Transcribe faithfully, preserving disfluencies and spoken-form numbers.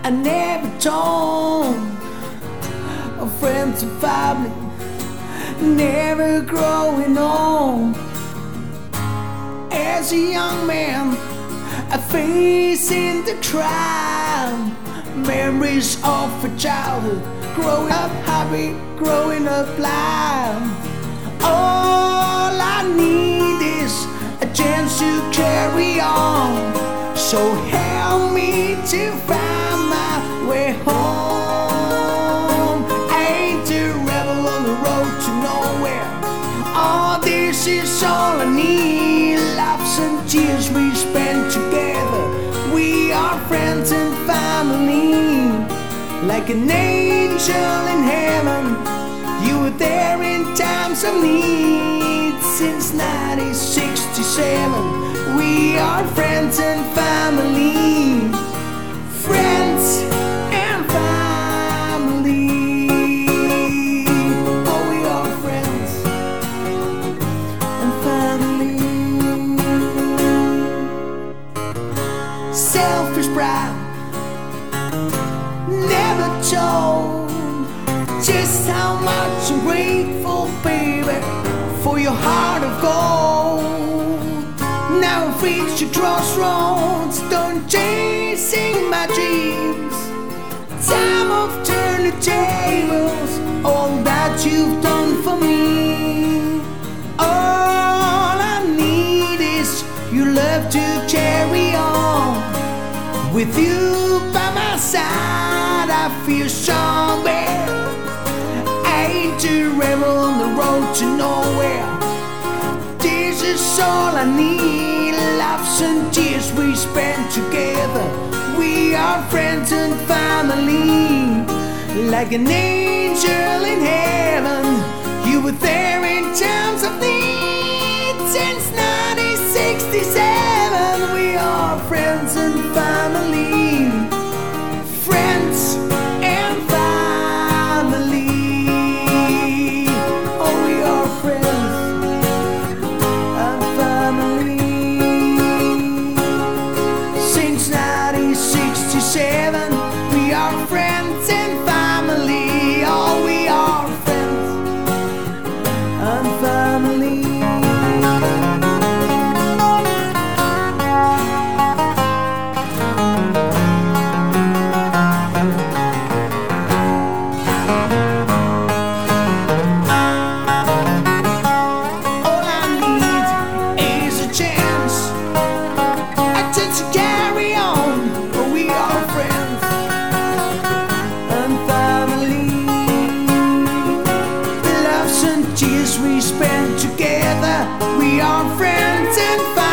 I never told of friends and family, never growing old. As a young man, I face in the crowd memories of a childhood, growing up happy, growing up blind. All I need is a chance to carry on, so help me to find my way home. I ain't a rebel on the road to nowhere. All this is all I need, laughs and tears we spend together. We are friends and family, like an angel in heaven. You were there in times of need. Since nineteen sixty-seven, we are friends and family. Friends and family. Oh, we are friends and family. Selfish pride never told just how much I'm grateful, baby, for your heart of gold. Now I've reached a crossroads, done chasing my dreams. Time of turn the tables, all that you've done for me. All I need is your love to carry on. With you by my side, I feel somewhere. I ain't a rebel on the road to nowhere. This is all I need, laughs and tears we spend together. We are friends and family, like an angel in heaven. You were there in times of need. Since nineteen sixty-seven, we are friends and family. Friends and family. Oh, we are friends and family. Since nineteen sixty-seven, we are friends and family. Oh, we are friends and family. Tears we spend together, we are friends and family.